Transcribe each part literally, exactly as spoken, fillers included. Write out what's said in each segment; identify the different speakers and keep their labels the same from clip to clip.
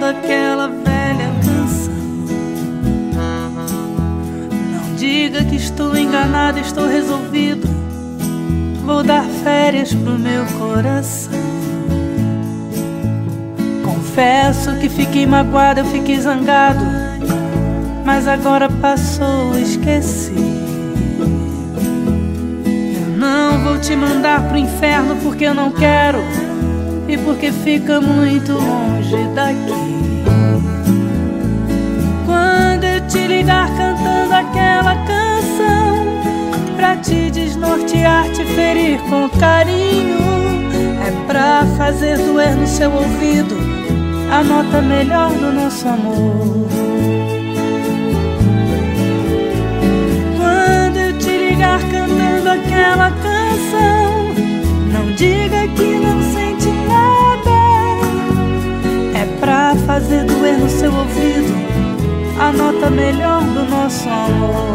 Speaker 1: aquela velha canção. Não diga que estou enganado, estou resolvido. Vou dar férias pro meu coração. Confesso que fiquei magoado, eu fiquei zangado, mas agora passou, esqueci. Eu não vou te mandar pro inferno porque eu não quero e porque fica muito longe daqui. Quando eu te ligar cantando aquela canção, pra te desnortear, te ferir com carinho, é pra fazer doer no seu ouvido a nota melhor do nosso amor. Quando eu te ligar cantando aquela canção, não diga que não sente nada, é pra fazer doer no seu ouvido a nota melhor do nosso amor.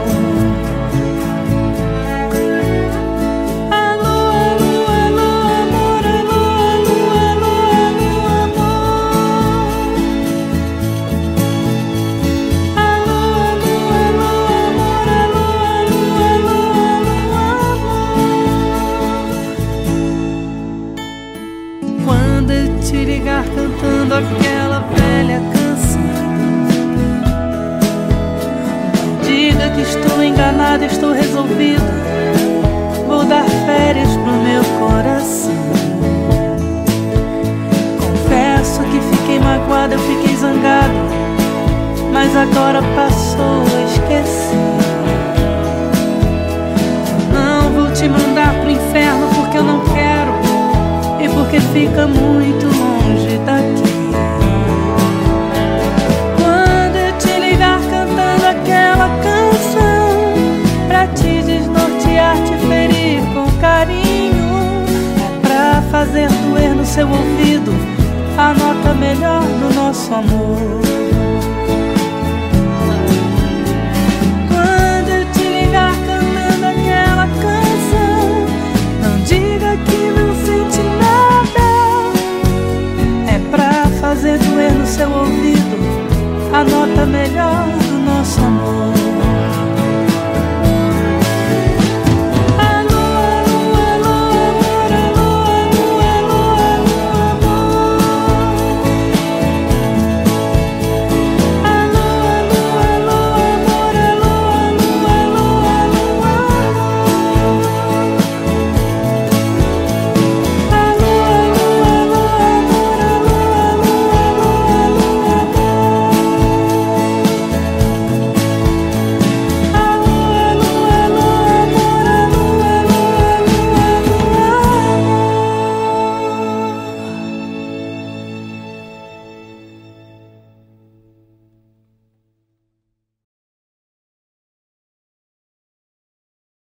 Speaker 1: Quando eu te ligar cantando aquela velha canção, não diga que estou enganado, estou resolvido. Vou dar férias pro meu coração. Confesso que fiquei magoado, eu fiquei zangado, mas agora passou, esqueci. Não vou te mandar pro inferno porque eu não quero e porque fica muito longe daqui. Quando eu te ligar cantando aquela canção, pra te desnortear, te ferir com carinho, é pra fazer doer no seu ouvido a nota melhor do nosso amor.